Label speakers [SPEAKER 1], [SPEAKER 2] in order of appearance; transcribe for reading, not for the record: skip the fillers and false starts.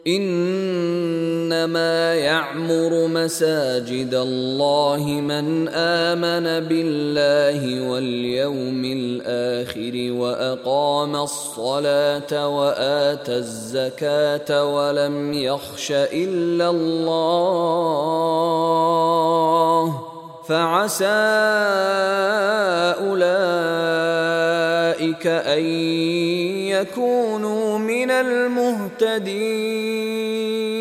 [SPEAKER 1] إنما يعمر مساجد الله من آمن بالله واليوم الآخر وأقام الصلاة وآتى الزكاة ولم يخش إلا الله فعسى أولئك أن يكونوا من المهتدين.